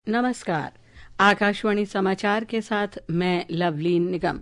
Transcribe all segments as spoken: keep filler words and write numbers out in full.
नमस्कार। आकाशवाणी समाचार के साथ मैं लवलीन निगम।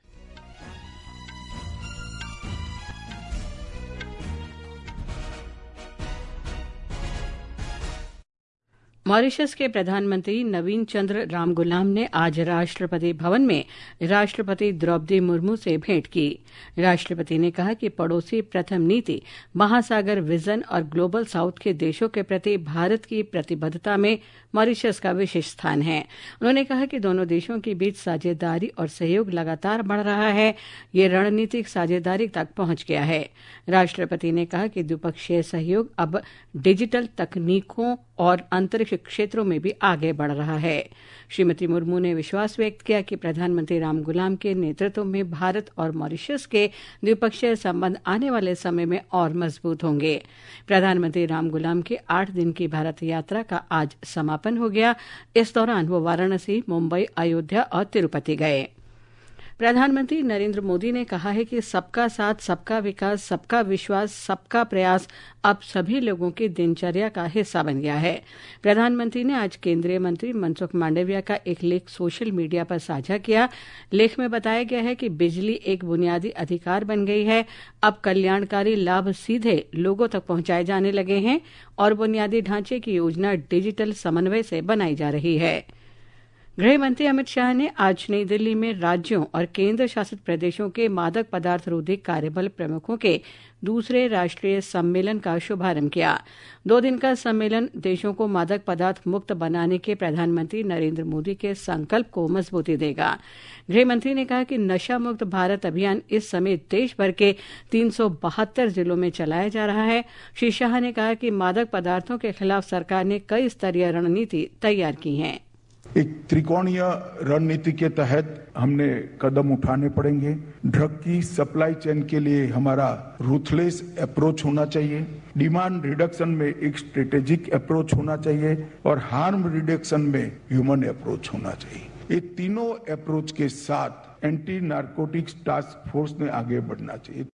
मॉरिशस के प्रधानमंत्री नवीन चंद्र रामगुलाम ने आज राष्ट्रपति भवन में राष्ट्रपति द्रौपदी मुर्मू से भेंट की। राष्ट्रपति ने कहा कि पड़ोसी प्रथम नीति, महासागर विजन और ग्लोबल साउथ के देशों के प्रति भारत की प्रतिबद्धता में मॉरिशस का विशेष स्थान है। उन्होंने कहा कि दोनों देशों के बीच साझेदारी और सहयोग लगातार बढ़ रहा है। ये रणनीतिक साझेदारी तक पहुंच गया है। राष्ट्रपति ने कहा कि द्विपक्षीय सहयोग अब डिजिटल तकनीकों और अंतरिक्ष क्षेत्रों में भी आगे बढ़ रहा है। श्रीमती मुर्मू ने विश्वास व्यक्त किया कि प्रधानमंत्री रामगुलाम के नेतृत्व में भारत और मॉरिशस के द्विपक्षीय संबंध आने वाले समय में और मजबूत होंगे। प्रधानमंत्री रामगुलाम की आठ दिन की भारत यात्रा का आज समापन हो गया। इस दौरान वो वाराणसी, मुंबई, अयोध्या और तिरुपति गए। प्रधानमंत्री नरेंद्र मोदी ने कहा है कि सबका साथ, सबका विकास, सबका विश्वास, सबका प्रयास अब सभी लोगों की दिनचर्या का हिस्सा बन गया है। प्रधानमंत्री ने आज केंद्रीय मंत्री मनसुख मांडविया का एक लेख सोशल मीडिया पर साझा किया। लेख में बताया गया है कि बिजली एक बुनियादी अधिकार बन गई है। अब कल्याणकारी लाभ सीधे लोगों तक पहुंचाए जाने लगे हैं और बुनियादी ढांचे की योजना डिजिटल समन्वय से बनाई जा रही है। गृह मंत्री अमित शाह ने आज नई दिल्ली में राज्यों और केंद्र शासित प्रदेशों के मादक पदार्थ रोधी कार्यबल प्रमुखों के दूसरे राष्ट्रीय सम्मेलन का शुभारंभ किया। दो दिन का सम्मेलन देशों को मादक पदार्थ मुक्त बनाने के प्रधानमंत्री नरेंद्र मोदी के संकल्प को मजबूती देगा। गृह मंत्री ने कहा कि नशा मुक्त भारत अभियान इस समय देश भर के तीन सौ बहत्तर जिलों में चलाया जा रहा है। श्री शाह ने कहा कि मादक पदार्थों के खिलाफ सरकार ने कई स्तरीय रणनीति तैयार की है। एक त्रिकोणीय रणनीति के तहत हमने कदम उठाने पड़ेंगे। ड्रग की सप्लाई चेन के लिए हमारा रूथलेस अप्रोच होना चाहिए, डिमांड रिडक्शन में एक स्ट्रेटेजिक अप्रोच होना चाहिए और हार्म रिडक्शन में ह्यूमन अप्रोच होना चाहिए। ये तीनों अप्रोच के साथ एंटी नारकोटिक्स टास्क फोर्स ने आगे बढ़ना चाहिए।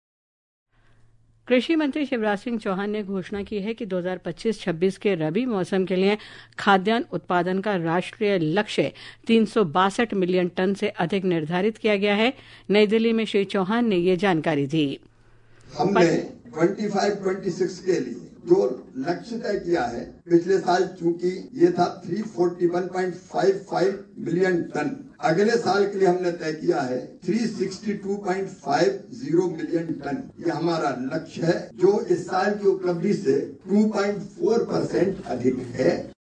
कृषि मंत्री शिवराज सिंह चौहान ने घोषणा की है कि दो हज़ार पच्चीस छब्बीस के रबी मौसम के लिए खाद्यान्न उत्पादन का राष्ट्रीय लक्ष्य तीन सौ बासठ मिलियन टन से अधिक निर्धारित किया गया है। नई दिल्ली में श्री चौहान ने ये जानकारी दी। हमने पच्चीस छब्बीस के लिए जो लक्ष्य तय किया है, पिछले साल चूंकि ये था तीन सौ इकतालीस पॉइंट पचपन मिलियन टन, अगले साल के लिए हमने तय किया है तीन सौ बासठ पॉइंट पचास मिलियन टन। ये हमारा लक्ष्य है जो इस साल की उपलब्धि से दो पॉइंट चार परसेंट अधिक है।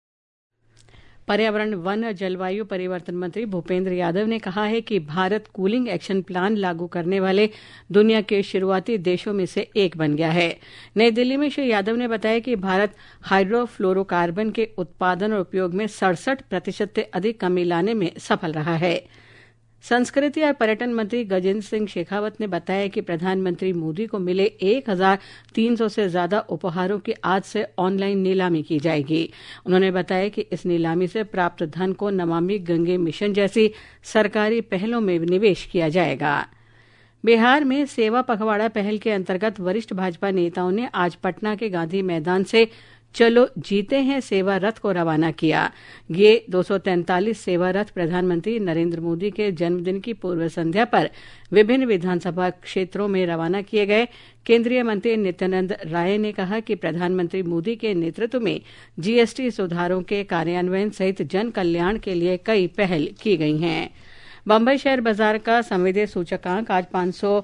पर्यावरण, वन और जलवायु परिवर्तन मंत्री भूपेंद्र यादव ने कहा है कि भारत कूलिंग एक्शन प्लान लागू करने वाले दुनिया के शुरुआती देशों में से एक बन गया है। नई दिल्ली में श्री यादव ने बताया कि भारत हाइड्रोफ्लोरोकार्बन के उत्पादन और उपयोग में सड़सठ प्रतिशत से अधिक कमी लाने में सफल रहा है। संस्कृति और पर्यटन मंत्री गजेंद्र सिंह शेखावत ने बताया कि प्रधानमंत्री मोदी को मिले एक हज़ार तीन सौ से ज्यादा उपहारों की आज से ऑनलाइन नीलामी की जाएगी। उन्होंने बताया कि इस नीलामी से प्राप्त धन को नमामि गंगे मिशन जैसी सरकारी पहलों में निवेश किया जाएगा। बिहार में सेवा पखवाड़ा पहल के अंतर्गत वरिष्ठ भाजपा नेताओं ने आज पटना के गांधी मैदान से चलो जीते हैं सेवा रथ को रवाना किया। ये दो सौ तैंतालीस सेवा रथ प्रधानमंत्री नरेंद्र मोदी के जन्मदिन की पूर्व संध्या पर विभिन्न विधानसभा क्षेत्रों में रवाना किए गए। केंद्रीय मंत्री नित्यानंद राय ने कहा कि प्रधानमंत्री मोदी के नेतृत्व में जीएसटी सुधारों के कार्यान्वयन सहित जन कल्याण के लिए कई पहल की गई हैं। बम्बई शेयर बाजार का संवेदी सूचकांक आज पांच सौ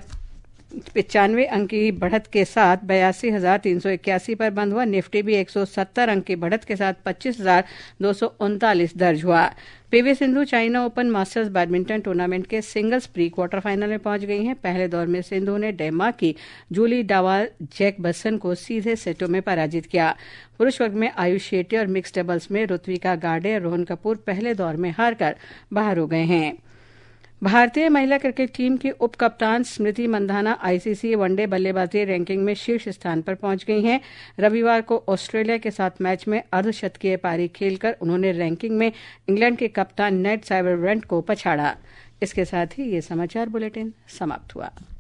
पचानवे अंक की बढ़त के साथ बयासी हजार तीन सौ इक्यासी पर बंद हुआ। निफ्टी भी एक सौ सत्तर अंक की बढ़त के साथ पच्चीस हजार दो सौ उनतालीस दर्ज हुआ। P V Sindhu China Open Masters badminton tournament के सिंगल्स प्री क्वार्टर फाइनल में पहुंच गई हैं। पहले दौर में सिंधु ने डेनमार्क की जूली डावाल जैक बसन को सीधे सेटों में पराजित किया। पुरुष वर्ग में आयुष शेट्टी और मिक्स डबल्स में ऋत्विका गाडे और रोहन कपूर पहले दौर में हारकर बाहर हो गए हैं। भारतीय महिला क्रिकेट टीम की उप कप्तान स्मृति मंधाना आईसीसी वनडे बल्लेबाजी रैंकिंग में शीर्ष स्थान पर पहुंच गई हैं। रविवार को ऑस्ट्रेलिया के साथ मैच में अर्धशतकीय पारी खेलकर उन्होंने रैंकिंग में इंग्लैंड के कप्तान नेट साइबरब्रेंट को पछाड़ा। इसके साथ ही ये समाचार बुलेटिन समाप्त हुआ।